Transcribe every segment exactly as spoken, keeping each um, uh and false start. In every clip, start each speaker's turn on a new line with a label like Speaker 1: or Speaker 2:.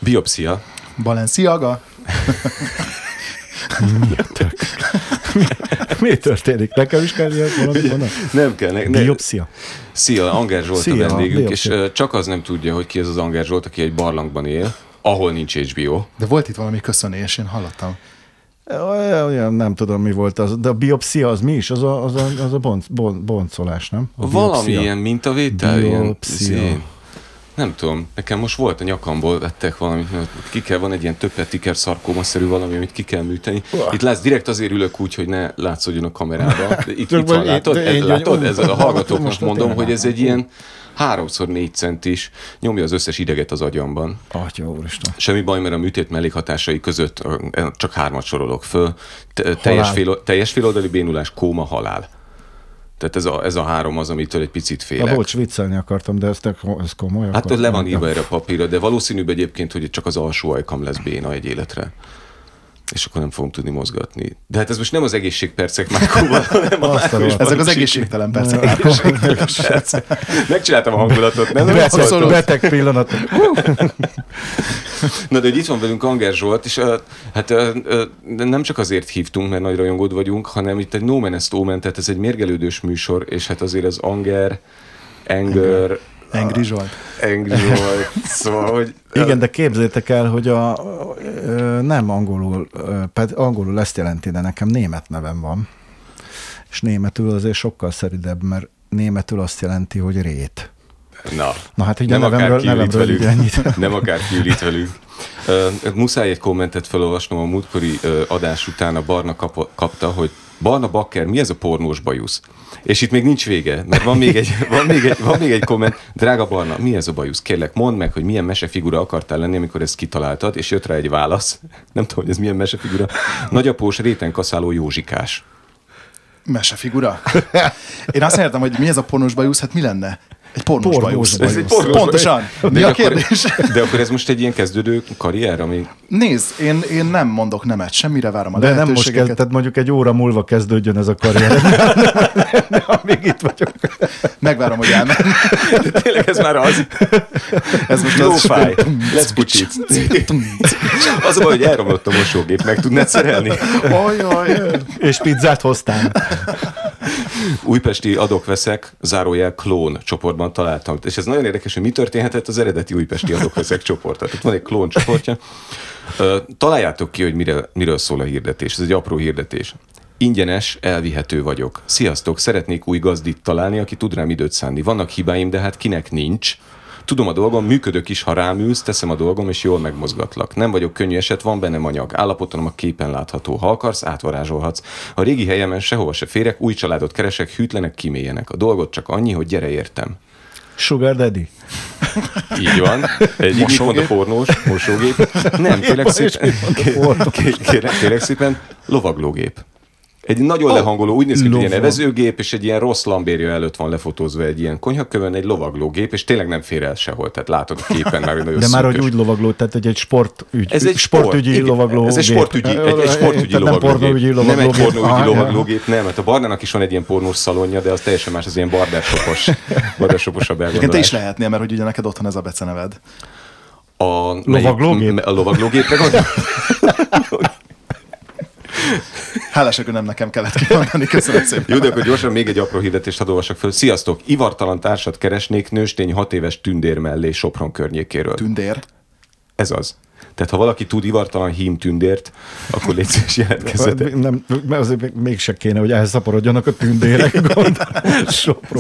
Speaker 1: Biopszia.
Speaker 2: Balenciaga.
Speaker 3: Mi történik? Nekem is kell ilyet valamit mondani?
Speaker 1: Nem kell. Ne, ne.
Speaker 3: Biopszia.
Speaker 1: Szia, Anger Zsolt
Speaker 3: Szia,
Speaker 1: a vendégünk,
Speaker 3: biopszia.
Speaker 1: és csak az nem tudja, hogy ki ez az Anger Zsolt, aki egy barlangban él, ahol nincs há bé o.
Speaker 2: De volt itt valami köszönés, én hallottam.
Speaker 3: Olyan, nem tudom, mi volt az. De a biopszia az mi is? Az a, az a, az a bonc, bon, boncolás, nem? A
Speaker 1: Valami ilyen mintavétel.
Speaker 3: Biopszia.
Speaker 1: Ilyen, nem tudom, nekem most volt a nyakamból, vettek valamit, mert ki kell, van egy ilyen többetiker szarkómaszerű valami, amit ki kell műteni. Itt látsz, direkt azért ülök úgy, hogy ne látszódjon a kamerába. Itt, itt van, látod? Ez, látod? Ez a hallgatóknak mondom, hogy ez egy ilyen háromszor négy centis, nyomja az összes ideget az agyamban.
Speaker 3: Atya úristen.
Speaker 1: Semmi baj, mert a műtét mellékhatásai között csak hármat sorolok föl. Teljes, fél, teljes féloldali bénulás, kóma, halál. Tehát ez a, ez a három az, amitől egy picit félek.
Speaker 3: A bocs, viccelni akartam, de ez, ez komoly.
Speaker 1: Hát le van írva erre a papírra, de valószínűbb egyébként, hogy csak az alsó ajkam lesz béna egy életre. És akkor nem fogunk tudni mozgatni. De hát ez most nem az egészségpercek Márkóval, hanem a
Speaker 2: ezek az egészségtelen percek.
Speaker 1: percek. Megcsináltam a hangulatot, nem?
Speaker 3: Beteg, beteg pillanatok.
Speaker 1: Na, de hogy itt van velünk Anger Zsolt, és uh, hát uh, uh, nem csak azért hívtunk, mert nagy rajongód vagyunk, hanem itt egy No Man Est Omen, tehát ez egy mérgelődős műsor, és hát azért az Anger, Anger,
Speaker 2: Angry Zsolt.
Speaker 1: Angry Zsolt, szóval, hogy...
Speaker 3: Igen, de képzeljétek el, hogy a, a, nem angolul, pedig angolul ezt jelenti, de nekem német nevem van. És németül azért sokkal szeridebb, mert németül azt jelenti, hogy rét.
Speaker 1: Na,
Speaker 3: Na hát így
Speaker 1: nem
Speaker 3: a nevemről, nevemről
Speaker 1: velük.
Speaker 3: ennyit.
Speaker 1: Nem akár kiülít velük. Uh, muszáj egy kommentet felolvasnom, a múltkori uh, adás után a Barna kap- kapta, hogy Barna Bakker, mi ez a pornós bajusz? És itt még nincs vége, mert van még egy, van még egy, van még egy komment. Drága Barna, mi ez a bajusz? Kérlek, mondd meg, hogy milyen mesefigura akartál lenni, amikor ezt kitaláltad, és jött rá egy válasz. Nem tudom, hogy ez milyen mesefigura. Nagyapós réten kaszáló Józsikás.
Speaker 2: Mesefigura? Én azt értem, hogy mi ez a pornós bajusz, hát mi lenne? Egy pornós, pornós bajusz.
Speaker 3: bajusz.
Speaker 2: Ez egy pornós Pontosan.
Speaker 1: De
Speaker 2: Mi a
Speaker 1: akkor,
Speaker 2: kérdés?
Speaker 1: De akkor ez most egy ilyen kezdődő karrier, ami...
Speaker 2: Nézd, én, én nem mondok nemet, semmire várom a
Speaker 3: de nem most kezd, tehát mondjuk egy óra múlva kezdődjön ez a karrier. Amíg itt vagyok.
Speaker 2: Megvárom, hogy elmenj.
Speaker 1: De tényleg ez már az.
Speaker 2: Ez most
Speaker 1: no
Speaker 2: az...
Speaker 1: fáj. Let's put it. Az a baj, hogy elromlott a mosógép, meg tudnád szerelni.
Speaker 2: Ojjaj.
Speaker 3: És pizzát hoztál.
Speaker 1: Újpesti adok-veszek, zárójel klón csoportban találtam. És ez nagyon érdekes, hogy mi történhetett az eredeti újpesti adok-veszek csoporttal. Tehát van egy klón csoportja. Találjátok ki, hogy mire, miről szól a hirdetés. Ez egy apró hirdetés. Ingyenes, elvihető vagyok. Sziasztok, szeretnék új gazdit találni, aki tud rám időt szánni. Vannak hibáim, de hát kinek nincs. Tudom a dolgom, működök is, ha rám ülsz, teszem a dolgom, és jól megmozgatlak. Nem vagyok könnyű eset, van bennem anyag. Állapotom a képen látható. Ha akarsz, átvarázsolhatsz. A régi helyemen sehova se férek, új családot keresek, hűtlenek, kiméljenek. A dolgot csak annyi, hogy gyere értem.
Speaker 3: Sugar Daddy.
Speaker 1: Így van. Egy mit mond a pornós, mosógép. Nem, kérlek szépen, kérlek, kérlek szépen, lovaglógép. Egy nagyon oh, lehangoló, úgy néz ki, hogy ilyen evezőgép, és egy ilyen rossz lambérja előtt van lefotózva egy ilyen konyhakövön, egy lovaglógép, és tényleg nem fér el sehol. Tehát látod a képen már, hogy nagyon
Speaker 3: de már,
Speaker 1: szűkös.
Speaker 3: hogy úgy lovagló, tehát egy, egy sportügy,
Speaker 1: ez egy
Speaker 3: sportügyi
Speaker 1: sport,
Speaker 3: lovaglógép.
Speaker 1: Ez egy sportügyi, egy, egy sportügyi lovaglógép.
Speaker 3: Nem,
Speaker 1: nem egy pornóügyi lovaglógép, nem. Hát a Barnának is van egy ilyen pornós szalonja, de az teljesen más, az ilyen bardársopos, bardársoposabb elgondolás.
Speaker 2: Igen, te is lehetnél, mert hogy ugye neked otthon ez a beceneved.
Speaker 1: A
Speaker 3: lovaglógép?
Speaker 1: A lovaglógépre gondol?
Speaker 2: Hálásak, hogy nem nekem kellett kimondani, köszönöm szépen.
Speaker 1: Jó, de akkor gyorsan még egy apró hirdetést hadd olvassak föl. Sziasztok! Ivartalan társat keresnék nőstény hat éves tündér mellé Sopron környékéről.
Speaker 2: Tündér?
Speaker 1: Ez az. Tehát ha valaki tud ivartalan hím tündért, akkor légy szíves jelentkezzetek.
Speaker 3: Nem, azért mégse kéne, hogy elszaporodjanak a tündérek, gondolom. Sopron.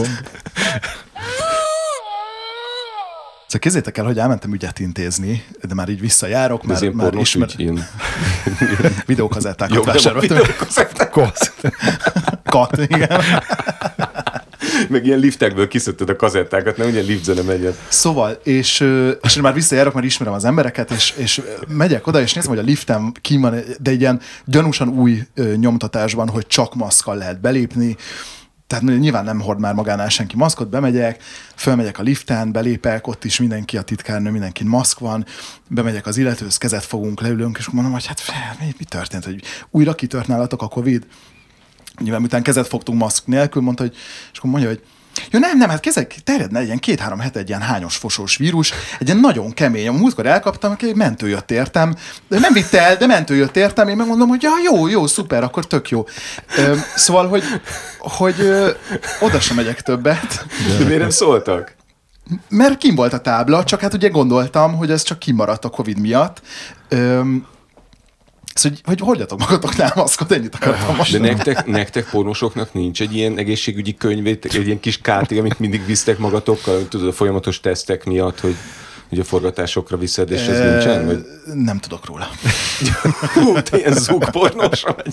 Speaker 2: Szóval kézzétek el, hogy elmentem ügyet intézni, de már így visszajárok,
Speaker 1: de
Speaker 2: már, már ismer...
Speaker 1: Ügy,
Speaker 2: videókazettákat vásároltam.
Speaker 1: Videókazettákat.
Speaker 2: Kat, igen.
Speaker 1: Meg ilyen liftekből kiszedted a kazettákat, nem ilyen liftzene menjen.
Speaker 2: Szóval, és, és én már visszajárok, már ismerem az embereket, és, és megyek oda, és nézem, hogy a liftem kín van, de egy ilyen gyanúsan új nyomtatásban, hogy csak maszkkal lehet belépni. Tehát nyilván nem hord már magánál senki maszkot, bemegyek, fölmegyek a liften, belépek, ott is mindenki, a titkárnő, mindenkin maszk van, bemegyek az illetőhöz, kezet fogunk, leülünk, és mondom, hogy hát mi, mi történt, hogy újra kitört nálatok a Covid? Nyilván miután kezet fogtunk maszk nélkül, mondta, hogy, és akkor mondja, hogy Jó, nem, nem, hát kezdek, terjedne egy ilyen két-három hete egy ilyen hányos fosós vírus, egy ilyen nagyon kemény. A múltkor elkaptam, hogy mentő jött értem, de nem vitte el, de mentő jött értem, én megmondom, hogy ja, jó, jó, szuper, akkor tök jó. Ö, szóval, hogy, hogy ö, oda sem megyek többet.
Speaker 1: De miért nem szóltak?
Speaker 2: Mert kim volt a tábla, csak hát ugye gondoltam, hogy ez csak kimaradt a Covid miatt. Öm, Szóval, hogy, hogy hordjatok magatoknál maszkot, ennyit akartam most.
Speaker 1: De nektek, nektek pornósoknak nincs egy ilyen egészségügyi könyvét, egy ilyen kis káti, amit mindig visztek magatokkal, tudod, a folyamatos tesztek miatt, hogy, hogy a forgatásokra viszed, és ez e, nincsen? Vagy?
Speaker 2: Nem tudok róla.
Speaker 1: Hú, te ilyen zúgpornós vagy.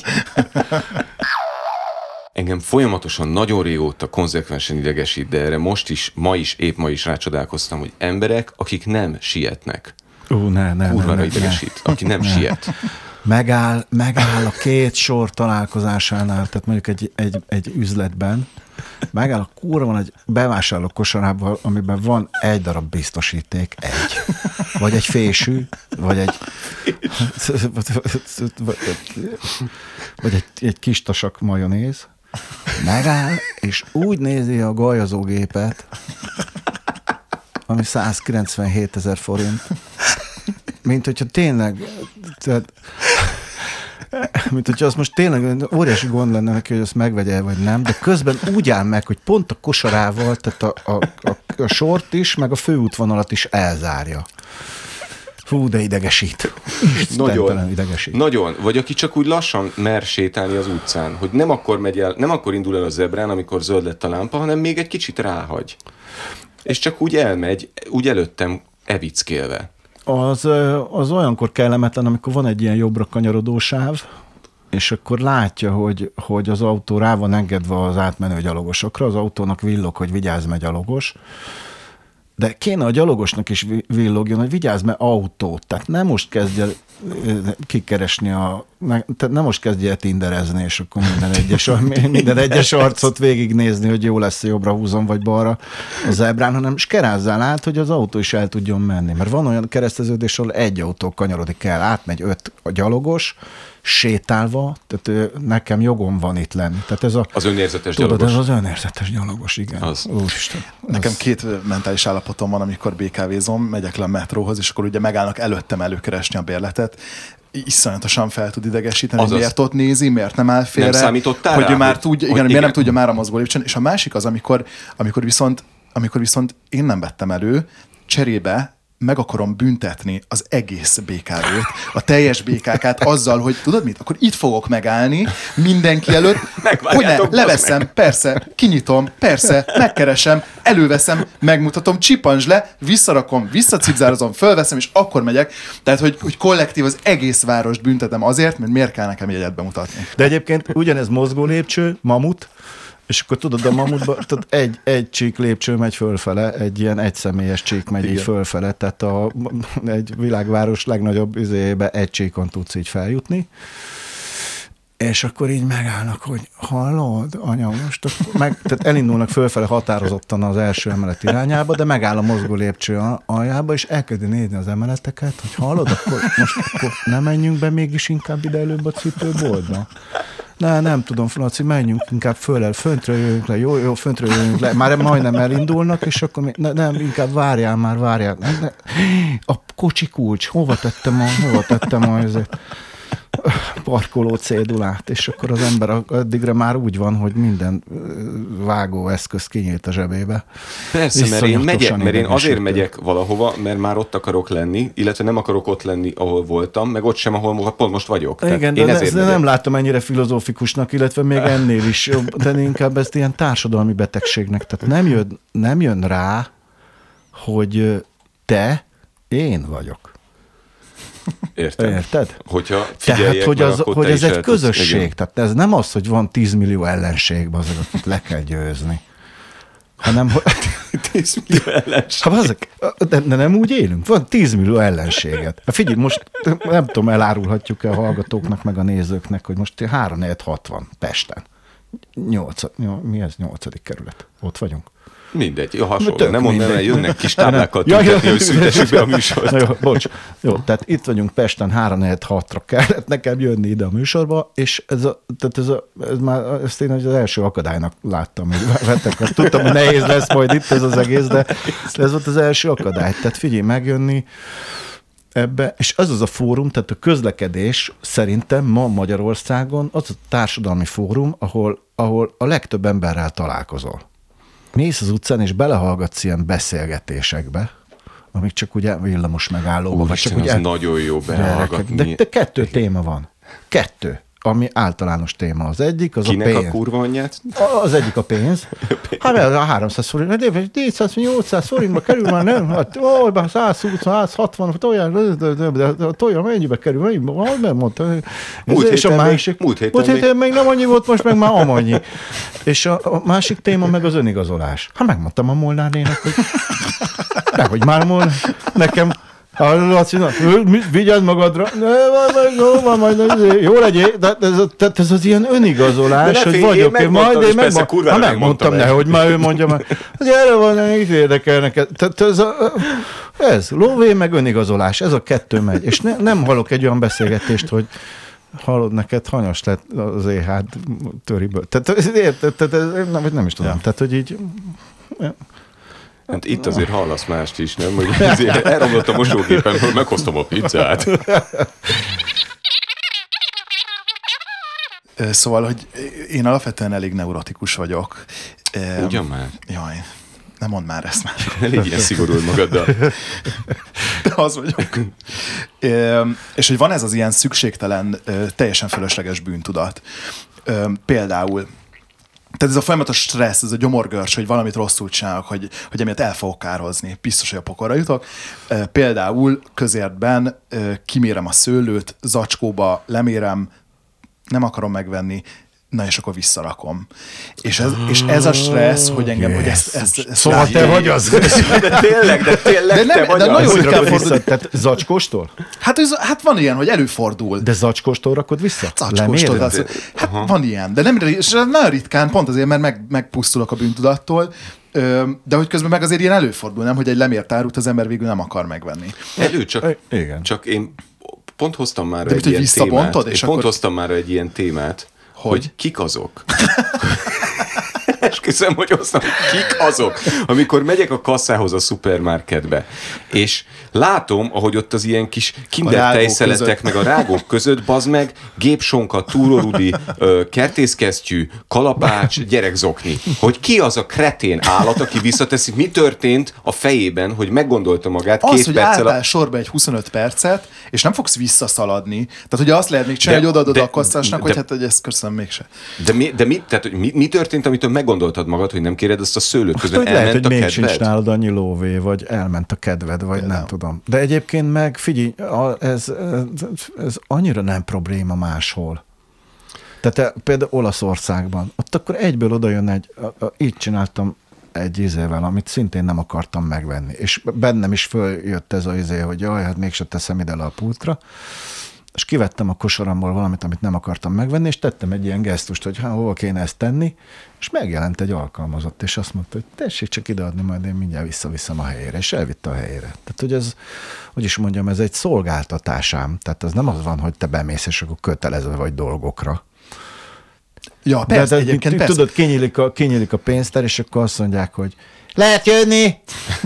Speaker 1: Engem folyamatosan nagyon régóta konzekvensen idegesít, de erre most is, ma is, épp ma is rácsodálkoztam, hogy emberek, akik nem sietnek.
Speaker 3: Ú, ne, ne,
Speaker 1: kurvára
Speaker 3: ne, ne,
Speaker 1: idegesít,
Speaker 3: ne.
Speaker 1: aki nem
Speaker 3: ne.
Speaker 1: siet.
Speaker 3: Megáll, megáll a két sor találkozásánál, tehát mondjuk egy, egy, egy üzletben, megáll a kurva van egy bevásárló kosarában, amiben van egy darab biztosíték, egy. Vagy egy fésű, vagy egy vagy egy, egy kis tasak majonéz. Megáll, és úgy nézi a gajazógépet, ami százkilencvenhét ezer forint, mint hogyha tényleg, tehát, mint hogyha az most tényleg óriási gond lenne neki, hogy azt megvegye, vagy nem, de közben úgy áll meg, hogy pont a kosarával, tehát a, a, a, a sort is, meg a főútvonalat is elzárja. Hú, de idegesít.
Speaker 1: Nagyon,
Speaker 3: idegesít.
Speaker 1: Nagyon. Vagy aki csak úgy lassan mer sétálni az utcán, hogy nem akkor megy el, nem akkor indul el a zebrán, amikor zöld lett a lámpa, hanem még egy kicsit ráhagy. És csak úgy elmegy, úgy előttem evickélve.
Speaker 3: Az, az olyankor kellemetlen, amikor van egy ilyen jobbra kanyarodó sáv, és akkor látja, hogy, hogy az autó rá van engedve az átmenő gyalogosokra, az autónak villog, hogy vigyázz, mert gyalogos, de kéne a gyalogosnak is villogjon, hogy vigyázz, mert autót. Tehát nem most kezdje kikeresni a... Tehát nem most kezdje el tinderezni, és akkor minden egyes, minden egyes arcot végignézni, hogy jó lesz, jobbra húzom, vagy balra a zebrán, hanem skerázzál át, hogy az autó is el tudjon menni. Mert van olyan kereszteződés, ahol egy autó kanyarodik el, átmegy öt a gyalogos, sétálva, tehát nekem jogom van itt lenni. Tehát ez a,
Speaker 1: az önérzetes
Speaker 3: tudod,
Speaker 1: gyalogos.
Speaker 3: Ez az önérzetes gyalogos, igen. Az. Úristen,
Speaker 2: nekem
Speaker 3: az...
Speaker 2: két mentális állapotom van, amikor bé ká vézom, megyek le a metróhoz, és akkor ugye megállnak előttem előkeresni a bérletet. Iszonyatosan fel tud idegesíteni, hogy miért ott nézi, miért nem áll félre.
Speaker 1: Nem számítottál
Speaker 2: hogy
Speaker 1: rá,
Speaker 2: ő már
Speaker 1: hogy,
Speaker 2: tudja, igen,
Speaker 1: hogy
Speaker 2: miért
Speaker 1: igen.
Speaker 2: nem tudja már a mozgó lépcsőn. És a másik az, amikor, amikor, viszont, amikor viszont én nem vettem elő, cserébe meg akarom büntetni az egész bé ká vét, a teljes bé ká ká-t azzal, hogy tudod mit? Akkor itt fogok megállni mindenki előtt, hogy ne, leveszem, meg. Persze, kinyitom, persze, megkeresem, előveszem, megmutatom, csipancs le, visszarakom, visszacipzározom, fölveszem, és akkor megyek. Tehát, hogy, hogy kollektív az egész várost büntetem azért, mert miért kell nekem jegyet bemutatni.
Speaker 3: De egyébként ugyanez mozgó lépcső, mamut, és akkor tudod, a mamutban tudod, egy, egy csík lépcső megy fölfele, egy ilyen egyszemélyes csík megy igen. így fölfele, tehát a, egy világváros legnagyobb üzébe egy csíkon tudsz így feljutni, és akkor így megállnak, hogy hallod, anya, most akkor meg, tehát elindulnak fölfele határozottan az első emelet irányába, de megáll a mozgó lépcső aljába, és elkezdi nézni az emeleteket, hogy hallod, akkor most akkor nem menjünk be mégis inkább ide előbb a cipőboltba. Ne, nem tudom, Franci, menjünk inkább föl el, föntről jöjjünk le, jó, jó, föntről jöjjünk le. Már majdnem elindulnak, és akkor még, ne, nem, inkább várjál már, várjál. Ne, ne. A kocsi kulcs, hova tettem a, hova tettem a ezért, parkoló cédulát, és akkor az ember addigra már úgy van, hogy minden vágó eszköz kinyílt a zsebébe.
Speaker 1: Persze, mert én, megyek, mert én azért megyek valahova, mert már ott akarok lenni, illetve nem akarok ott lenni, ahol voltam, meg ott sem, ahol pont most vagyok.
Speaker 3: Igen,
Speaker 1: Tehát
Speaker 3: de,
Speaker 1: én
Speaker 3: ne,
Speaker 1: ezért
Speaker 3: de nem látom ennyire filozófikusnak, illetve még ennél is jobb, de inkább ezt ilyen társadalmi betegségnek. Tehát nem jön, nem jön rá, hogy te, én vagyok.
Speaker 1: Értem.
Speaker 3: Érted?
Speaker 1: Hogyha
Speaker 3: Tehát, hogy,
Speaker 1: meg,
Speaker 3: az, hogy ez egy közösség.
Speaker 1: Igen.
Speaker 3: Tehát ez nem az, hogy van tíz millió ellenség, azok, akit le kell győzni. Hanem, hogy...
Speaker 1: tíz millió ellenség.
Speaker 3: Ha, azok, de, de nem úgy élünk. Van tíz millió ellenséget. Hát figyelj, most nem tudom, elárulhatjuk-e a hallgatóknak, meg a nézőknek, hogy most három négy hat van Pesten. Nyolc, mi ez? Nyolcadik kerület. Ott vagyunk.
Speaker 1: Mindegy, jó, hasonló. Nem mondom, hogy jönnek kis táblákkal
Speaker 3: Ja,
Speaker 1: tüntetni,
Speaker 3: ja.
Speaker 1: hogy szüntessük be a műsort.
Speaker 3: Na jó, bocs. Jó, tehát itt vagyunk Pesten, három negyven hatra kellett nekem jönni ide a műsorba, és ez, a, tehát ez, a, ez már ezt én az első akadálynak láttam, hogy vettek. Tudtam, hogy nehéz lesz majd itt ez az egész, de ez volt az első akadály. Tehát figyelj, megjönni ebbe, és az az a fórum, tehát a közlekedés szerintem ma Magyarországon az a társadalmi fórum, ahol, ahol a legtöbb emberrel találkozol. Mész az utcán, és belehallgatsz ilyen beszélgetésekbe, amik csak ugye villamos megállóban.
Speaker 1: Úristen,
Speaker 3: csak ugye
Speaker 1: az nagyon jó belehallgatni.
Speaker 3: De, de kettő téma van. Kettő. Ami általános téma. Az egyik, az
Speaker 1: Kinek
Speaker 3: a pénz.
Speaker 1: a kurva anyját?
Speaker 3: Az egyik a pénz. Hát a háromszáz forint, négyszáz, nyolcszáz forintba kerül már, nem? Hát, ó, már száz húsz, száz hatvan, tojás, de a tojás mennyibe kerül? Mennyibe? Nem mondta.
Speaker 1: Múlt
Speaker 3: és
Speaker 1: héten
Speaker 3: a
Speaker 1: még-
Speaker 3: másik,
Speaker 1: múlt héten
Speaker 3: múlt héten
Speaker 1: még-
Speaker 3: még nem annyi volt, most meg már amannyi. És a, a másik téma meg az önigazolás. Hát megmondtam a Molnárnének, hogy nehogy már Molnár, nekem a Laci, na, vigyázz magadra, ne, majd, jó, van, majd, jó legyél, de ez, ez, ez az ilyen önigazolás,
Speaker 1: De ne
Speaker 3: hogy
Speaker 1: félj, én
Speaker 3: vagyok,
Speaker 1: megmondtam,
Speaker 3: majd
Speaker 1: és
Speaker 3: én
Speaker 1: persze
Speaker 3: megmondtam,
Speaker 1: kurvára
Speaker 3: ha megmondtam
Speaker 1: megmondtam
Speaker 3: ne, hogy már ő mondja meg, hogy erre van, mit érdekel neked. Tehát ez, a, ez lóvé meg önigazolás, ez a kettő megy, és ne, nem hallok egy olyan beszélgetést, hogy hallod, neked hanyas lett az é há töriből. Tehát érted, tehát, nem, nem is tudom, ja. Tehát, hogy így...
Speaker 1: Hát itt azért hallasz mást is, nem? Hogy azért elromlott a mosógépen, hogy meghoztam a pizzát.
Speaker 2: Szóval, hogy én alapvetően elég neurotikus vagyok.
Speaker 1: Ugyan már?
Speaker 2: Jaj, nem mondd már ezt már.
Speaker 1: Ne légy ilyen szigorú magaddal.
Speaker 2: De az vagyok. És hogy van ez az ilyen szükségtelen, teljesen fölösleges bűntudat. Például tehát ez a folyamatos stressz, ez a gyomorgörcs, hogy valamit rosszul csinálok, hogy, hogy emiatt el fogok kározni. Biztos, hogy a pokolra jutok. Például közértben kimérem a szőlőt, zacskóba lemérem, nem akarom megvenni, na és akkor visszarakom. És ez, és ez a stressz, hogy engem, yes. hogy ezt, ezt, ezt
Speaker 3: Szóval
Speaker 2: látni.
Speaker 3: te vagy az.
Speaker 1: De tényleg, de tényleg
Speaker 2: De nem-
Speaker 1: te vagy
Speaker 2: de
Speaker 1: az.
Speaker 2: nagyon
Speaker 3: Hogy
Speaker 2: ritkán
Speaker 3: rakod
Speaker 2: fordul.
Speaker 3: vissza? Tehát zacskóstól?
Speaker 2: Hát, ez, hát van ilyen, hogy előfordul.
Speaker 3: De zacskóstól rakod vissza?
Speaker 2: Zacskóstól.
Speaker 3: Leméred?
Speaker 2: Az, hát Aha. van ilyen, de nem, és nagyon ritkán, pont azért, mert meg, megpusztulok a bűntudattól, Ö, de hogy közben meg azért ilyen előfordul, nem, hogy egy lemért árut az ember végül nem akar megvenni.
Speaker 1: Elő, csak,
Speaker 3: Igen.
Speaker 1: csak én pont hoztam már
Speaker 2: De
Speaker 1: egy
Speaker 2: mit, hogy
Speaker 1: ilyen
Speaker 2: visszabontod,
Speaker 1: témát.
Speaker 2: és
Speaker 1: Én pont
Speaker 2: akkor-
Speaker 1: hoztam már egy ilyen témát, hogy,
Speaker 2: Hogy?
Speaker 1: hogy kik azok. Esküszöm, hogy hoztam, kik azok, amikor megyek a kasszához a szupermarketbe, és látom, ahogy ott az ilyen kis kinder
Speaker 2: rágók
Speaker 1: tejszeletek, meg a rágók között, bazd meg, gépsonka, túrórudi, ö, kertészkesztyű, kalapács, gyerekzokni. Hogy ki az a kretén állat, aki visszateszi, mi történt a fejében, hogy meggondolta magát
Speaker 2: Az,
Speaker 1: két
Speaker 2: hogy
Speaker 1: perccel.
Speaker 2: álltál sorba egy huszonöt percet, és nem fogsz visszaszaladni. Tehát ugye azt lehet még csinálni,
Speaker 1: De-
Speaker 2: hogy odaadod
Speaker 1: de-
Speaker 2: a kasszásnak,
Speaker 1: de-
Speaker 2: hogy hát, hogy ezt köszönöm mégse.
Speaker 1: De mi, de mi, tehát, hogy mi, mi történt, amitől meggondoltad magad, hogy nem kéred ezt a szőlőt? Közben
Speaker 3: Hogy lehet,
Speaker 1: elment
Speaker 3: hogy
Speaker 1: a
Speaker 3: még sincs
Speaker 1: kedved?
Speaker 3: nálad annyi lóvé, vagy elment a kedved, vagy
Speaker 2: Például.
Speaker 3: nem tudom. De egyébként meg figyelj, a- ez, ez, ez annyira nem probléma máshol. Tehát e- például Olaszországban, ott akkor egyből oda jön egy, a, a, így csináltam egy izével, amit szintén nem akartam megvenni. És bennem is följött ez az izé, hogy jaj, hát mégse teszem ide le a pultra. És kivettem a kosaramból valamit, amit nem akartam megvenni, és tettem egy ilyen gesztust, hogy há, hova kéne ezt tenni, és megjelent egy alkalmazott, és azt mondta, hogy tessék csak ideadni, majd én mindjárt visszaviszem a helyére, és elvitte a helyére. Tehát, hogy ez, hogy is mondjam, ez egy szolgáltatásám. Tehát az nem az van, hogy te bemész, és akkor kötelezve vagy dolgokra.
Speaker 2: Ja, persze,
Speaker 3: de, de
Speaker 2: egyébként persze.
Speaker 3: tudod, kinyílik a, kinyílik a pénztár, és akkor azt mondják, hogy lehet jönni!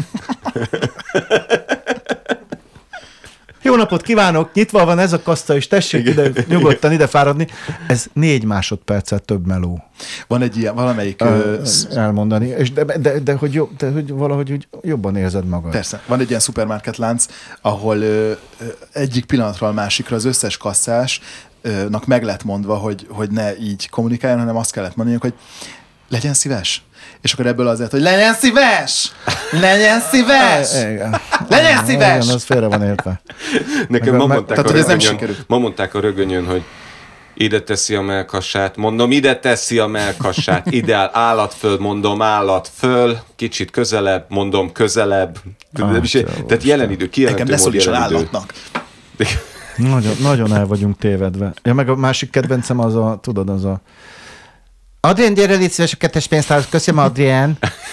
Speaker 3: Jó napot kívánok, nyitva van ez a kassa, és tessék ide, nyugodtan ide fáradni. Ez négy másodperccel több meló
Speaker 2: Van egy ilyen, valamelyik...
Speaker 3: ö,
Speaker 2: ö, sz-
Speaker 3: elmondani, és de, de, de, hogy jobb, de hogy valahogy úgy jobban érzed magad.
Speaker 2: Persze, van egy ilyen szupermarketlánc, ahol ö, ö, egyik pillanatról a másikra az összes kasszásnak meg lett mondva, hogy, hogy ne így kommunikáljon, hanem azt kellett mondaniuk, hogy legyen szíves. És akkor ebből az lett, hogy legyen szíves! Legyen szíves!
Speaker 3: Igen.
Speaker 2: Legyen szíves!
Speaker 3: Igen, az félre van értve.
Speaker 1: Nekem
Speaker 3: Meg-
Speaker 1: ma
Speaker 3: meg-
Speaker 1: mondták,
Speaker 2: tehát,
Speaker 1: a
Speaker 2: hogy ez nem
Speaker 1: rögönyön,
Speaker 2: sikerült.
Speaker 1: ma mondták a rögönyön, hogy ide teszi a melkassát, mondom, ide teszi a melkassát, ideál, állat föl, mondom, állat föl, kicsit közelebb, mondom, közelebb.
Speaker 3: Ah,
Speaker 1: Nem is-
Speaker 3: jó,
Speaker 1: Tehát jelen idő,
Speaker 2: Engem
Speaker 1: kijelentő
Speaker 2: ne
Speaker 1: mód
Speaker 2: szólítson
Speaker 1: jelen idő.
Speaker 2: állatnak.
Speaker 3: Nagyon, nagyon el vagyunk tévedve. Ja, meg a másik kedvencem az a, tudod, az a Adrien, gyere, légy szíves a kettes pénztárhoz. Köszönöm, Adrien.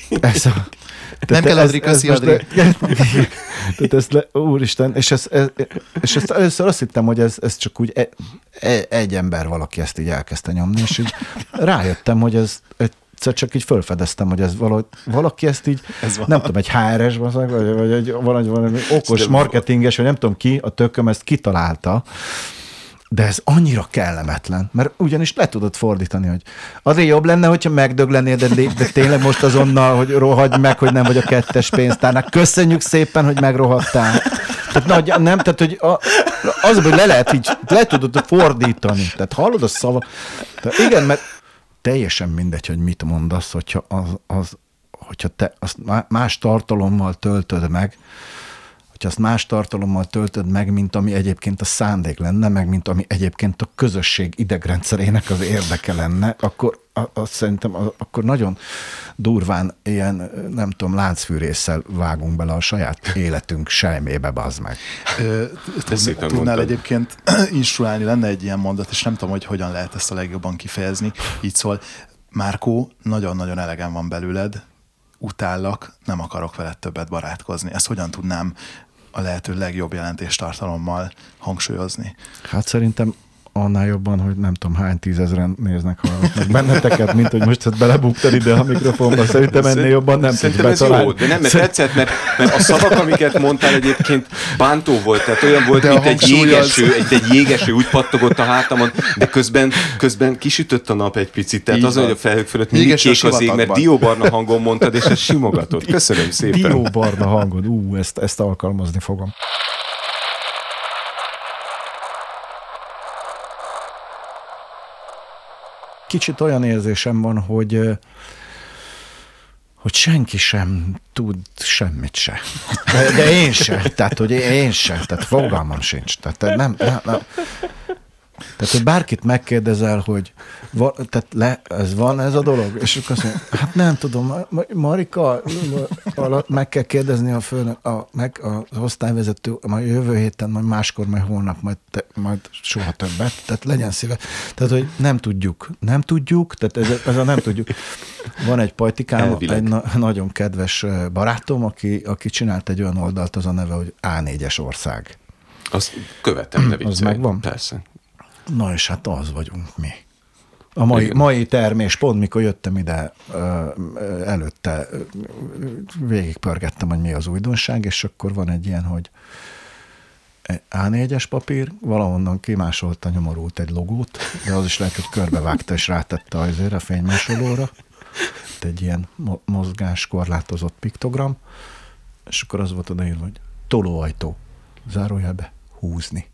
Speaker 3: Ez a,
Speaker 2: nem kell Adri, köszi Adri.
Speaker 3: Tehát ezt le, úristen, és, ez, ez, és ezt először azt hittem, hogy ez, ez csak úgy e, e, egy ember valaki ezt így elkezdte nyomni, és így rájöttem, hogy ez egyszer csak így felfedeztem, hogy ez valahogy, valaki ezt így, ez nem tudom, egy há er es, vagy, vagy egy valami, valami okos marketinges, vagy nem tudom ki, a tököm ezt kitalálta, de ez annyira kellemetlen, mert ugyanis le tudod fordítani, hogy azért jobb lenne, hogyha megdöglenél, de, de tényleg most azonnal, hogy rohadj meg, hogy nem vagy a kettes pénztárnál. Köszönjük szépen, hogy megrohadtál. Tehát nagy, nem, tehát, hogy a, az, hogy le lehet így, le tudod fordítani. Tehát hallod a szava. Tehát igen, mert teljesen mindegy, hogy mit mondasz, hogyha, az, az, hogyha te azt más tartalommal töltöd meg, hogyha azt más tartalommal töltöd meg, mint ami egyébként a szándék lenne, meg mint ami egyébként a közösség idegrendszerének az érdeke lenne, akkor azt szerintem akkor nagyon durván ilyen, nem tudom, láncfűrésszel vágunk bele a saját életünk sejmébe, bazd meg.
Speaker 2: Tudnál egyébként instruálni, lenne egy ilyen mondat, és nem tudom, hogy hogyan lehet ezt a legjobban kifejezni. Így szól, Márkó, nagyon-nagyon elegem van belőled, utállak, nem akarok veled többet barátkozni. Ezt hogyan tudnám a lehető legjobb jelentéstartalommal hangsúlyozni?
Speaker 3: Hát szerintem annál jobban, hogy nem tudom, hány tízezren néznek, hallgatnak benneteket, mint hogy most ezt belebuktad ide a mikrofonba. Szerintem ennél jobban nem tudsz betalálni.
Speaker 1: Jó, de nem, mert tetszett, mert, mert a szavak, amiket mondtál egyébként bántó volt, tehát olyan volt, de mint egy jégeső, az... egy, egy jégeső úgy pattogott a hátamon, de közben, közben kisütött a nap egy picit, tehát az, hogy a felhők fölött mindig kék az ég, mert dióbarna hangon mondtad, és ezt simogatott. Köszönöm szépen.
Speaker 3: Dióbarna hangon, ú, ezt, ezt alkalmazni fogom. Kicsit olyan érzésem van, hogy, hogy senki sem tud semmit se. De, de én se. Tehát, hogy én se. Tehát fogalmam sincs. Tehát nem, nem, nem. Tehát, hogy bárkit megkérdezel, hogy va, tehát le, ez van ez a dolog, és akkor azt mondja, hát nem tudom, Marika, meg kell kérdezni a főnök, a, meg az osztályvezető, majd jövő héten, majd máskor, majd holnap, majd, te, majd soha többet, tehát legyen szíve. Tehát, hogy nem tudjuk, nem tudjuk, tehát ez, ez a nem tudjuk. Van egy pajtikám, Elvileg. egy na, nagyon kedves barátom, aki, aki csinált egy olyan oldalt, az a neve, hogy á négyes ország.
Speaker 1: Azt követem, de viccelj.
Speaker 3: Az megvan?
Speaker 1: Persze.
Speaker 3: Na és hát az vagyunk mi. A mai, mai termés, pont mikor jöttem ide előtte, végigpörgettem, hogy mi az újdonság, és akkor van egy ilyen, hogy á négyes papír, valahonnan kimásolta nyomorult egy logót, de az is lehet, hogy körbevágta és rátette azért a fénymásolóra. Egy ilyen mozgáskorlátozott piktogram, és akkor az volt odaírva, hogy tolóajtó, zárójelbe, húzni.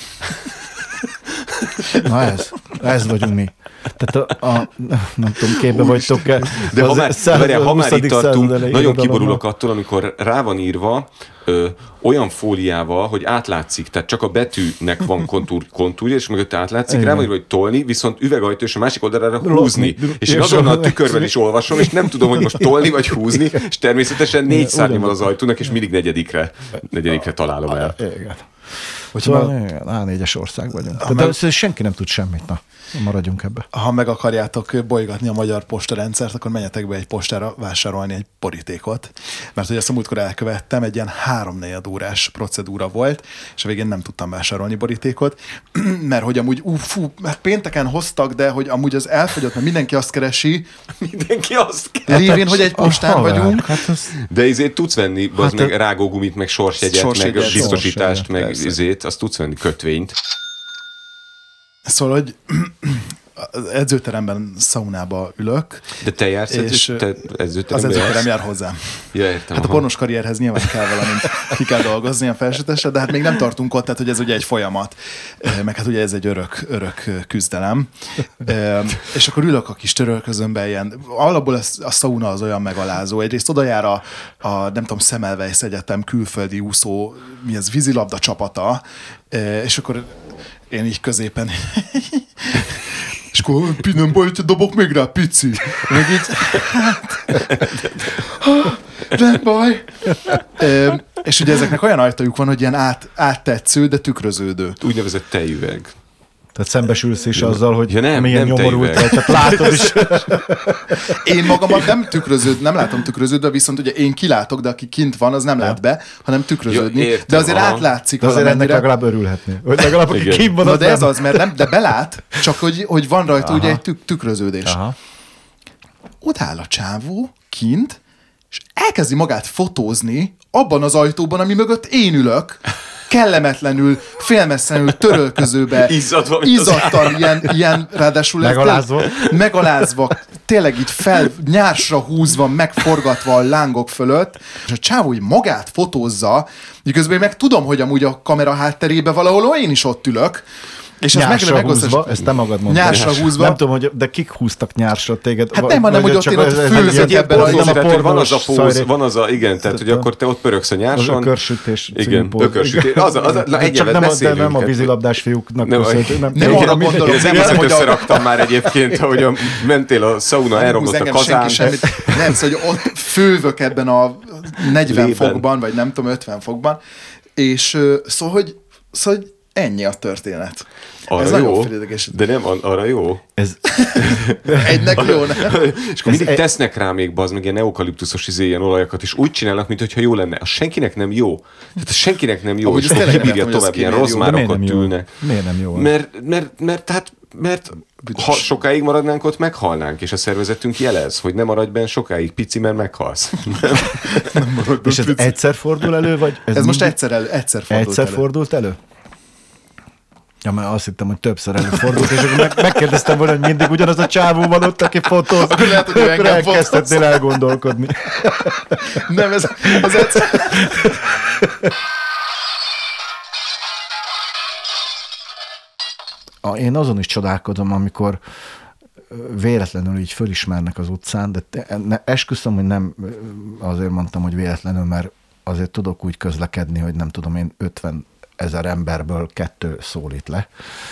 Speaker 3: Na ez, ez vagyunk mi. Tehát a, a nem tudom, képbe vagytok-e.
Speaker 1: De ha már, várjál, ha már itt tartunk, nagyon kiborulok attól, amikor rá van írva ö, olyan fóliával, hogy átlátszik, tehát csak a betűnek van kontúr, kontúrja, és mögötte átlátszik, rá van írva, hogy tolni, viszont üvegajtó, és a másik oldalra húzni. És én azonnal a tükörben is olvasom, és nem tudom, hogy most tolni vagy húzni, és természetesen négy szárnya van az ajtónak, és mindig negyedikre, negyedikre találom el.
Speaker 3: Igen. Szóval á négyes ország vagyunk. Tehát meg... senki nem tud semmit, na, maradjunk ebbe.
Speaker 2: Ha meg akarjátok bolygatni a magyar postarendszert, akkor menjetek be egy postára vásárolni egy borítékot. Mert hogy ezt a múltkor elkövettem, egy ilyen háromnegyed órás procedúra volt, és a végén nem tudtam vásárolni borítékot, mert hogy amúgy, ú, fú, mert pénteken hoztak, de hogy amúgy az elfogyott, mert mindenki azt keresi.
Speaker 1: Mindenki azt keresi.
Speaker 2: Lévén, hogy egy postán vagyunk.
Speaker 3: Hát az...
Speaker 1: De ezért tudsz venni hát meg a... rágógumit, meg sorsjegyet,
Speaker 2: sorsjegyet
Speaker 1: meg biztosítást, meg
Speaker 2: persze.
Speaker 1: Ezért, azt tudsz venni kötvényt.
Speaker 2: Szóval, hogy az edzőteremben szaunába ülök.
Speaker 1: De te jársz
Speaker 2: és
Speaker 1: te
Speaker 2: az edzőterem jár hozzám.
Speaker 1: Ja, értem.
Speaker 2: Hát aha. A pornos karrierhez nyilván kell valamint ki kell dolgozni ilyen felsőtesre, de hát még nem tartunk ott, tehát hogy ez ugye egy folyamat, meg hát ugye ez egy örök, örök küzdelem. És akkor ülök a kis törölközömben, ilyen, alapból a szauna az olyan megalázó. Egyrészt oda jár a, a nem tudom, Semmelweis Egyetem külföldi úszó, mi ez, vízilabda csapata, és akkor én így középen és akkor nem baj, hogy dobok még rá, pici. Meg így, hát, nem baj. E, és ugye ezeknek olyan ajtajuk van, hogy ilyen át, áttetsző, de tükröződő.
Speaker 1: Úgynevezett tejüveg.
Speaker 3: Tehát szembesülsz is azzal, hogy
Speaker 1: ja, nem,
Speaker 3: milyen
Speaker 1: nem
Speaker 3: nyomorult vagy, tehát látod is.
Speaker 2: Én magamat nem tükröződ, nem látom tükröződve, viszont ugye én kilátok, de aki kint van, az nem lát be, hanem tükröződni.
Speaker 1: Ja, értem,
Speaker 2: de azért
Speaker 1: aha.
Speaker 2: átlátszik
Speaker 3: De azért
Speaker 2: valamennyire.
Speaker 3: ennek legalább örülhetni. Hogy legalább aki kint van,
Speaker 2: Na
Speaker 3: az
Speaker 2: de ez
Speaker 3: nem.
Speaker 2: az, mert nem, de belát, csak hogy, hogy van rajta
Speaker 3: Aha.
Speaker 2: ugye egy tük- tükröződés.
Speaker 3: Aha.
Speaker 2: Ott áll a csávó kint, és elkezdi magát fotózni abban az ajtóban, ami mögött én ülök, kellemetlenül, félmesszenül, törölközőbe,
Speaker 1: Izzadva, mint az
Speaker 2: izzadtan, ilyen, ilyen, ráadásul ez
Speaker 3: Megalázva.
Speaker 2: tényleg- megalázva, tényleg így fel, nyársra húzva, megforgatva a lángok fölött, és a csávó így magát fotózza, miközben én meg tudom, hogy amúgy a kamera hátterébe valahol én is ott ülök, és ez meg,
Speaker 3: Nyársra
Speaker 2: megosztás-
Speaker 3: húzva, ezt te magad mondtad.
Speaker 2: Nyársra húzva.
Speaker 3: Nem tudom, hogy, de kik húztak nyársra téged?
Speaker 2: Hát nem, hanem,
Speaker 3: Vagy
Speaker 2: hogy ott
Speaker 3: csak
Speaker 2: én ott
Speaker 3: ez- ez
Speaker 2: főzök
Speaker 3: egy ilyen
Speaker 2: ebben a-
Speaker 3: pornós-
Speaker 1: Pornós, tehát, hogy van az a
Speaker 3: pornós
Speaker 1: póz,
Speaker 3: szajré-
Speaker 1: van az a, igen, tehát, hogy akkor te ott pöröksz a
Speaker 3: Az
Speaker 1: nyárson.
Speaker 3: ökörsütés.
Speaker 1: Igen, ökörsütés. Az a, az a, na,
Speaker 3: Csak
Speaker 1: egyébként
Speaker 3: nem a, de
Speaker 1: beszélünk.
Speaker 3: nem a
Speaker 1: hát,
Speaker 3: vízilabdás fiúknak
Speaker 1: Nem,
Speaker 3: köszönhető.
Speaker 2: nem
Speaker 3: igen,
Speaker 2: arra
Speaker 3: mindegy.
Speaker 2: gondolok,
Speaker 1: Én az
Speaker 2: igen,
Speaker 1: egészet
Speaker 2: hogy a-
Speaker 1: összeraktam már egyébként, hogy a, mentél a szauna, elromlott a
Speaker 2: Húz engem
Speaker 1: kazán.
Speaker 2: senki semmit. Nem, szóval, hogy ott fővök ebben a negyven
Speaker 1: Lében.
Speaker 2: fokban, vagy nem tudom, ötven fokban, és ö, szóval, hogy, szóval, hogy ennyi a történet.
Speaker 1: Arra
Speaker 2: Ez
Speaker 1: jó,
Speaker 2: nagyon felidegesítő.
Speaker 1: de nem, ar- arra jó.
Speaker 3: Ez,
Speaker 2: Egynek jó, nem?
Speaker 1: És akkor mindig
Speaker 3: egy-
Speaker 1: tesznek rá még bazd meg ilyen eukaliptuszos izé, ilyen olajakat, és úgy csinálnak, mintha jó lenne. Az senkinek nem jó. Tehát az senkinek nem jó,
Speaker 2: Amúgy
Speaker 1: és
Speaker 2: ezt tényleg nem
Speaker 1: kibírja
Speaker 2: értem, hogy
Speaker 1: tovább,
Speaker 2: az
Speaker 1: ilyen
Speaker 2: kinél jó.
Speaker 3: de miért
Speaker 1: rozmárokat
Speaker 3: nem jó?
Speaker 1: ülnek.
Speaker 3: Miért nem jó?
Speaker 1: Mert, mert, mert, tehát, mert ha sokáig maradnánk ott, meghalnánk, és a szervezetünk jelez, hogy nem maradj benne sokáig, pici, mert meghalsz.
Speaker 3: És ez egyszer fordul elő, vagy?
Speaker 2: Ez most
Speaker 3: mindig-
Speaker 2: egyszer, elő, egyszer fordult
Speaker 3: egyszer
Speaker 2: elő.
Speaker 3: fordult elő? Ja, mert azt hittem, hogy többször előfordult, és akkor meg, megkérdeztem volna, hogy mindig ugyanaz a csávó van ott, aki fotóz.
Speaker 2: Akkor lehet, hogy ő
Speaker 3: Akkor
Speaker 2: engem
Speaker 3: elkezdhetnél elgondolkodni.
Speaker 2: Nem, ez az egyszer...
Speaker 3: A, én azon is csodálkozom, amikor véletlenül így fölismernek az utcán, de te, ne, esküszöm, hogy nem azért mondtam, hogy véletlenül, mert azért tudok úgy közlekedni, hogy nem tudom én ötven ezer emberből kettő szólít le.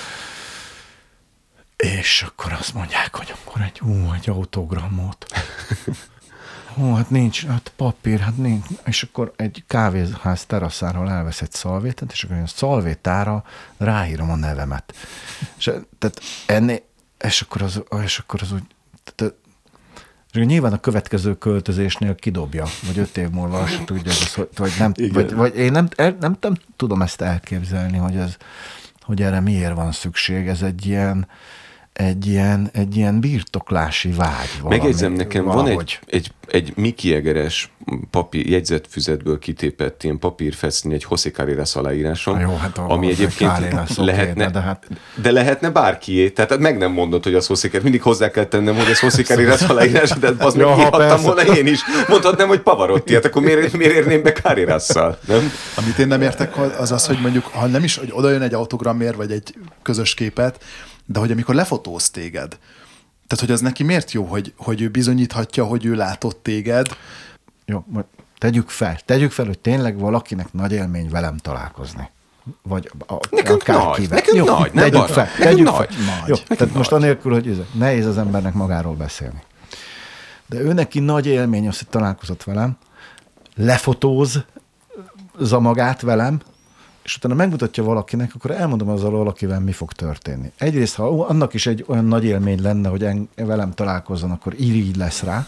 Speaker 3: És akkor azt mondják, hogy akkor egy, ú, egy autogramot. Hú, hát nincs, hát papír, hát nincs. És akkor egy kávéház teraszáról elvesz egy szalvétet, és akkor a szalvétára ráírom a nevemet. És, tehát ennél, és akkor az, és akkor az úgy, tehát, és nyilván a következő költözésnél kidobja, vagy öt év múlva azt tudja, hogy, vagy, nem, vagy, vagy én nem, el, nem, nem tudom ezt elképzelni, hogy, ez, hogy erre miért van szükség. Ez egy ilyen, egy ilyen, egy ilyen birtoklási vágy. Valami,
Speaker 1: Megjegyzem, nekem
Speaker 3: valahogy.
Speaker 1: van egy, egy, egy Mickey Egeres papír, jegyzetfüzetből kitépett ilyen papírfestmény, egy José Carreras aláíráson,
Speaker 3: jó, hát a-
Speaker 1: ami
Speaker 3: a
Speaker 1: egyébként
Speaker 3: Carreras, oké,
Speaker 1: lehetne,
Speaker 3: de hát-
Speaker 1: de lehetne bárkié, tehát meg nem mondod, hogy az José Carreras, mindig hozzá kell tennem, hogy ez José Carreras aláírás, de az meg
Speaker 3: Ja, ha
Speaker 1: írhattam
Speaker 3: persze.
Speaker 1: volna én is. Mondhatnám, hogy Pavarotti, hát akkor miért, miért érném be Carrerasszal, nem?
Speaker 2: Amit én nem értek, az az, hogy mondjuk, ha nem is, hogy oda jön egy autogramért, vagy egy közös képet, de hogy amikor lefotóz téged, tehát hogy az neki miért jó, hogy, hogy ő bizonyíthatja, hogy ő látott téged.
Speaker 3: Jó, majd tegyük fel, tegyük fel, hogy tényleg valakinek nagy élmény velem találkozni. Vagy a,
Speaker 1: Nekünk
Speaker 3: akárkivel.
Speaker 1: nagy, nekünk
Speaker 3: Jó,
Speaker 1: nagy, nem
Speaker 3: tegyük
Speaker 1: barna.
Speaker 3: fel,
Speaker 1: Nekünk
Speaker 3: tegyük
Speaker 1: nagy.
Speaker 3: fel.
Speaker 2: Nagy.
Speaker 3: Jó,
Speaker 1: Nekünk
Speaker 3: tehát most
Speaker 1: nagy.
Speaker 3: anélkül, hogy ez, nehéz az embernek magáról beszélni. De ő neki nagy élmény az, hogy találkozott velem, lefotózza magát velem, és utána megmutatja valakinek, akkor elmondom azzal valakivel, mi fog történni. Egyrészt, ha annak is egy olyan nagy élmény lenne, hogy en, velem találkozzon, akkor irigy lesz rá,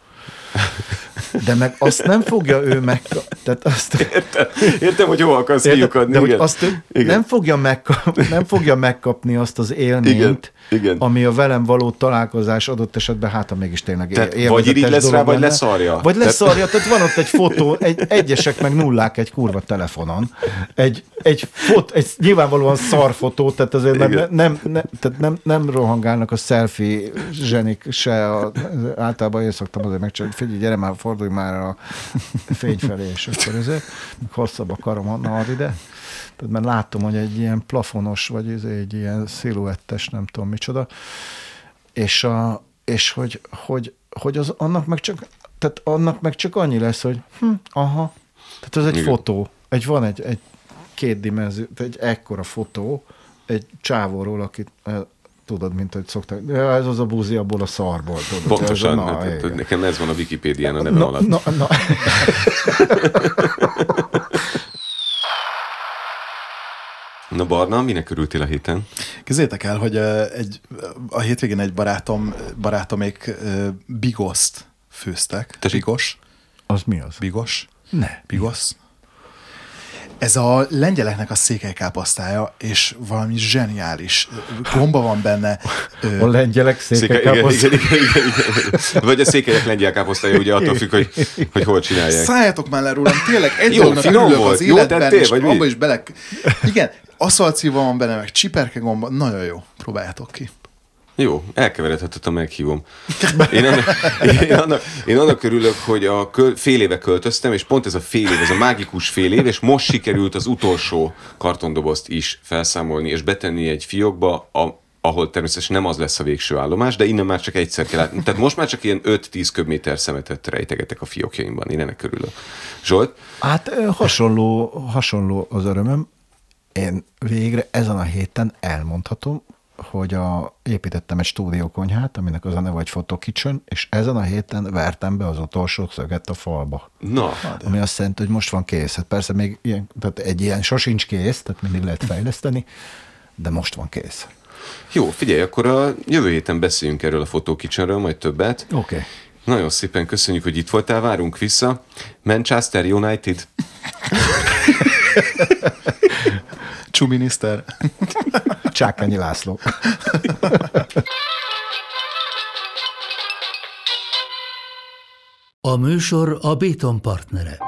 Speaker 3: de meg azt nem fogja ő meg... Tehát azt,
Speaker 1: Értem, értem, hogy hol akarsz
Speaker 3: érted?
Speaker 1: kiukadni.
Speaker 3: De hogy
Speaker 1: igen.
Speaker 3: azt ő
Speaker 1: Igen.
Speaker 3: nem fogja, megkap, nem fogja megkapni azt az élményt,
Speaker 1: Igen, igen.
Speaker 3: ami a velem való találkozás adott esetben, hát ha mégis tényleg
Speaker 1: Tehát
Speaker 3: élvezetes
Speaker 1: vagy irigy lesz
Speaker 3: dolog
Speaker 1: rá, vagy
Speaker 3: lenne.
Speaker 1: leszarja.
Speaker 3: Vagy
Speaker 1: Tehát-
Speaker 3: leszarja, tehát van ott egy fotó, egy, egyesek meg nullák egy kurva telefonon. Egy, egy, fot, egy nyilvánvalóan szar fotó, tehát azért nem,
Speaker 1: Igen.
Speaker 3: nem, nem, tehát nem, nem rohangálnak a selfie zsenik se, a, általában én szoktam azért megcsinálni, hogy figyelj, gyere már, fordulj már a fény felé, és akkor ezért hosszabb a karom, na ad ide. Tehát mert látom, hogy egy ilyen plafonos, vagy ez egy ilyen sziluettes, nem tudom micsoda, és, a, és hogy, hogy, hogy az, annak meg csak, tehát annak meg csak annyi lesz, hogy hm, aha, tehát ez egy
Speaker 1: Igen.
Speaker 3: fotó, egy, van egy, egy kétdimenzió, egy ekkora fotó, egy csávóról, akit eh, tudod, mint hogy szokták, ja, ez az a búzi abból a szarból. Tudod,
Speaker 1: Pontosan,
Speaker 3: ez, a- na,
Speaker 1: hát,
Speaker 3: igen.
Speaker 1: nekem ez van a Wikipédián a neve
Speaker 3: Na,
Speaker 1: alatt.
Speaker 3: na, na.
Speaker 1: Na Barna, minek örültél a héten?
Speaker 2: Képzeljétek el, hogy egy, a hétvégén egy barátom, barátomék bigoszt főztek.
Speaker 1: Tessék?
Speaker 2: Bigos.
Speaker 3: Az mi az?
Speaker 2: Bigos.
Speaker 3: Ne.
Speaker 2: Bigos. Ez a lengyeleknek a székelykáposztája, és valami zseniális. Gomba van benne.
Speaker 3: A lengyelek székelykáposztája.
Speaker 1: Igen, igen, igen, igen. Vagy a székelyek lengyel káposztája, ugye attól függ, hogy, hogy hol csinálják.
Speaker 2: Szálljátok már le rólam, tényleg egy
Speaker 1: jó,
Speaker 2: dolognak örülök
Speaker 1: volt.
Speaker 2: az életben,
Speaker 1: tettél,
Speaker 2: és
Speaker 1: vagy
Speaker 2: abba
Speaker 1: mi?
Speaker 2: is bele... Igen, aszalcíva van benne, meg csiperkegomba, nagyon jó. Próbáljátok ki.
Speaker 1: Jó, elkeveredhetett, ha meghívom. Én annak, én, annak, én annak örülök, hogy a köl, fél éve költöztem, és pont ez a fél év, ez a mágikus fél év, és most sikerült az utolsó kartondobozt is felszámolni, és betenni egy fiókba, a, ahol természetesen nem az lesz a végső állomás, de innen már csak egyszer kell látni. Tehát most már csak ilyen öt-tíz köbméter szemetet rejtegetek a fiókjaimban. Én ennek örülök. Zsolt?
Speaker 3: Hát hasonló, hasonló az örömöm. Én végre ezen a héten elmondhatom, hogy a, építettem egy stúdiókonyhát, aminek az a neve vagy Photo Kitchen, és ezen a héten vertem be az utolsó szöget a falba.
Speaker 1: Na.
Speaker 3: Ami azt jelenti, hogy most van kész. Hát persze még ilyen, tehát egy ilyen sosincs kész, tehát mindig lehet fejleszteni, de most van kész.
Speaker 1: Jó, figyelj, akkor a jövő héten beszéljünk erről a Photo Kitchenről, majd többet.
Speaker 3: Oké. Okay.
Speaker 1: Nagyon szépen köszönjük, hogy itt voltál, várunk vissza. Manchester United.
Speaker 2: Csuminiszter.
Speaker 3: Csákányi László.
Speaker 4: A műsor a Béton partnere.